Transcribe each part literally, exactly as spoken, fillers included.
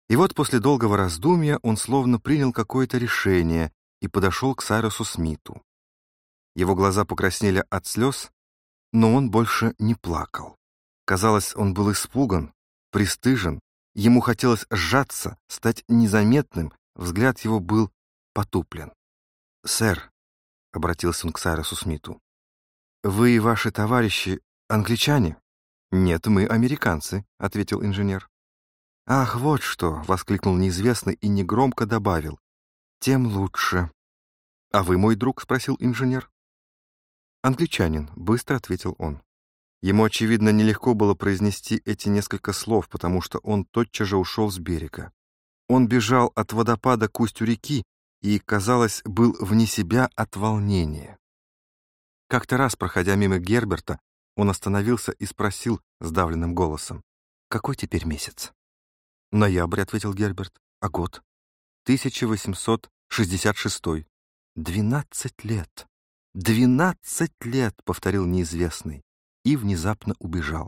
И вот после долгого раздумья он словно принял какое-то решение и подошел к Сайрусу Смиту. Его глаза покраснели от слез, но он больше не плакал. Казалось, он был испуган, пристыжен, ему хотелось сжаться, стать незаметным, взгляд его был потуплен. «Сэр», — обратился он к Сайрусу Смиту, — «вы и ваши товарищи англичане?» «Нет, мы американцы», — ответил инженер. «Ах, вот что!» — воскликнул неизвестный и негромко добавил. «Тем лучше». «А вы мой друг?» — спросил инженер. «Англичанин», — быстро ответил он. Ему, очевидно, нелегко было произнести эти несколько слов, потому что он тотчас же ушел с берега. Он бежал от водопада к устью реки и, казалось, был вне себя от волнения. Как-то раз, проходя мимо Герберта, он остановился и спросил сдавленным голосом: «Какой теперь месяц?» «Ноябрь», — ответил Герберт. «А год?» тысяча восемьсот шестьдесят шестой. «Двенадцать лет! Двенадцать лет!» — повторил неизвестный и внезапно убежал.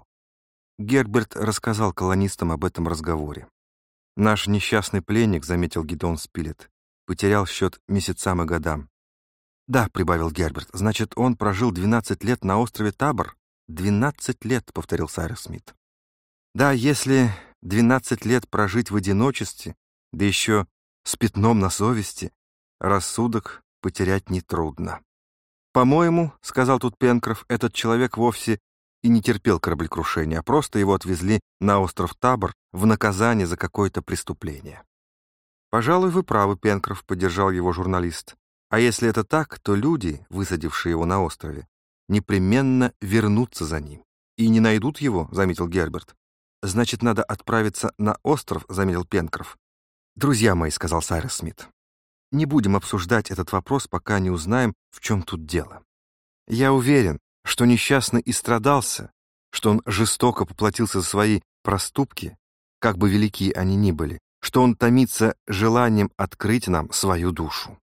Герберт рассказал колонистам об этом разговоре. «Наш несчастный пленник», — заметил Гидеон Спилет, — «потерял счет месяцам и годам». «Да», — прибавил Герберт, — «значит, он прожил двенадцать лет на острове Табор?» «Двенадцать лет», — повторил Сайрус Смит. «Да, если двенадцать лет прожить в одиночестве, да еще с пятном на совести, рассудок потерять нетрудно». «По-моему, — сказал тут Пенкроф, — этот человек вовсе и не терпел кораблекрушения, а просто его отвезли на остров Табор в наказание за какое-то преступление». «Пожалуй, вы правы, Пенкроф», — поддержал его журналист. «А если это так, то люди, высадившие его на острове, непременно вернутся за ним. И не найдут его», — заметил Герберт. «Значит, надо отправиться на остров», — заметил Пенкроф. «Друзья мои», — сказал Сайрус Смит, — «не будем обсуждать этот вопрос, пока не узнаем, в чем тут дело. Я уверен, что несчастный истрадался, что он жестоко поплатился за свои проступки, как бы велики они ни были, что он томится желанием открыть нам свою душу.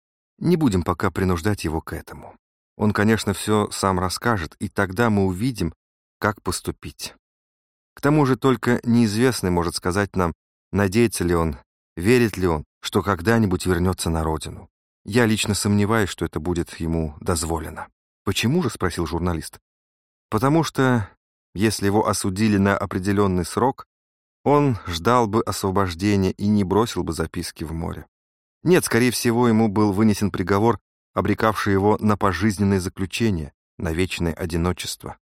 Не будем пока принуждать его к этому. Он, конечно, все сам расскажет, и тогда мы увидим, как поступить. К тому же только неизвестный может сказать нам, надеется ли он, верит ли он, что когда-нибудь вернется на родину. Я лично сомневаюсь, что это будет ему дозволено». «Почему же?» — спросил журналист. «Потому что, если его осудили на определенный срок, он ждал бы освобождения и не бросил бы записки в море. Нет, скорее всего, ему был вынесен приговор, обрекавший его на пожизненное заключение, на вечное одиночество».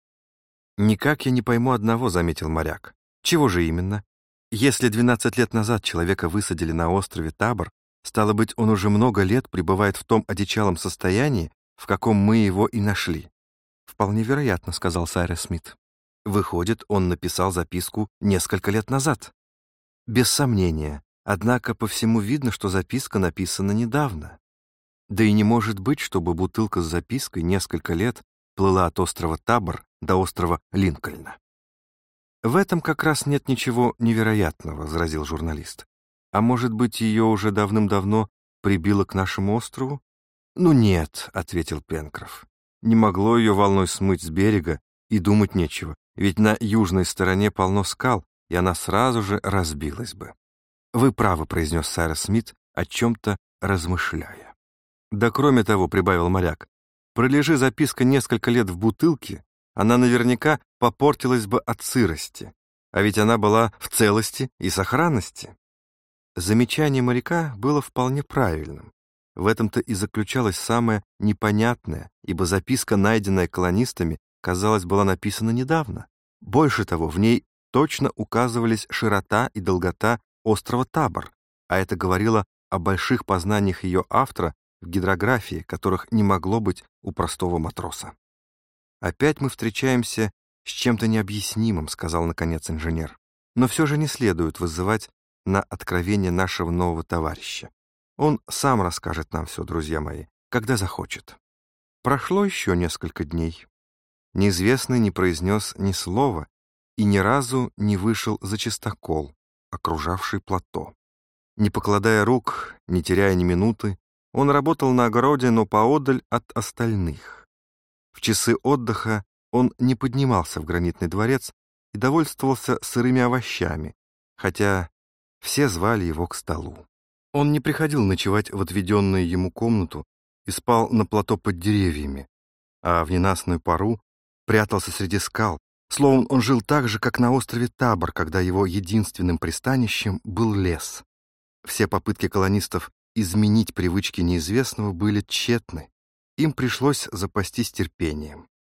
«Никак я не пойму одного», — заметил моряк. «Чего же именно? Если двенадцать лет назад человека высадили на острове Табор, стало быть, он уже много лет пребывает в том одичалом состоянии, в каком мы его и нашли». «Вполне вероятно», — сказал Сайрус Смит. «Выходит, он написал записку несколько лет назад». «Без сомнения. Однако по всему видно, что записка написана недавно. Да и не может быть, чтобы бутылка с запиской несколько лет плыла от острова Табор до острова Линкольна». «В этом как раз нет ничего невероятного», — возразил журналист. «А может быть, ее уже давным-давно прибило к нашему острову?» «Ну нет», — ответил Пенкроф. «Не могло ее волной смыть с берега, и думать нечего, ведь на южной стороне полно скал, и она сразу же разбилась бы». «Вы правы», — произнес Сайрус Смит, о чем-то размышляя. «Да кроме того», — прибавил моряк, — «пролежи записка несколько лет в бутылке, она наверняка попортилась бы от сырости, а ведь она была в целости и сохранности». Замечание моряка было вполне правильным. В этом-то и заключалось самое непонятное, ибо записка, найденная колонистами, казалось, была написана недавно. Больше того, в ней точно указывались широта и долгота острова Табор, а это говорило о больших познаниях ее автора в гидрографии, которых не могло быть у простого матроса. «Опять мы встречаемся с чем-то необъяснимым», — сказал наконец инженер. «Но все же не следует вызывать на откровение нашего нового товарища. Он сам расскажет нам все, друзья мои, когда захочет». Прошло еще несколько дней. Неизвестный не произнес ни слова и ни разу не вышел за чистокол, окружавший плато. Не покладая рук, не теряя ни минуты, он работал на огороде, но поодаль от остальных. В часы отдыха он не поднимался в гранитный дворец и довольствовался сырыми овощами, хотя Все звали его к столу. Он не приходил ночевать в отведенную ему комнату и спал на плато под деревьями, а в ненастную пору прятался среди скал. Словом, он жил так же, как на острове Табор, когда его единственным пристанищем был лес. Все попытки колонистов изменить привычки неизвестного были тщетны. Им пришлось запастись терпением.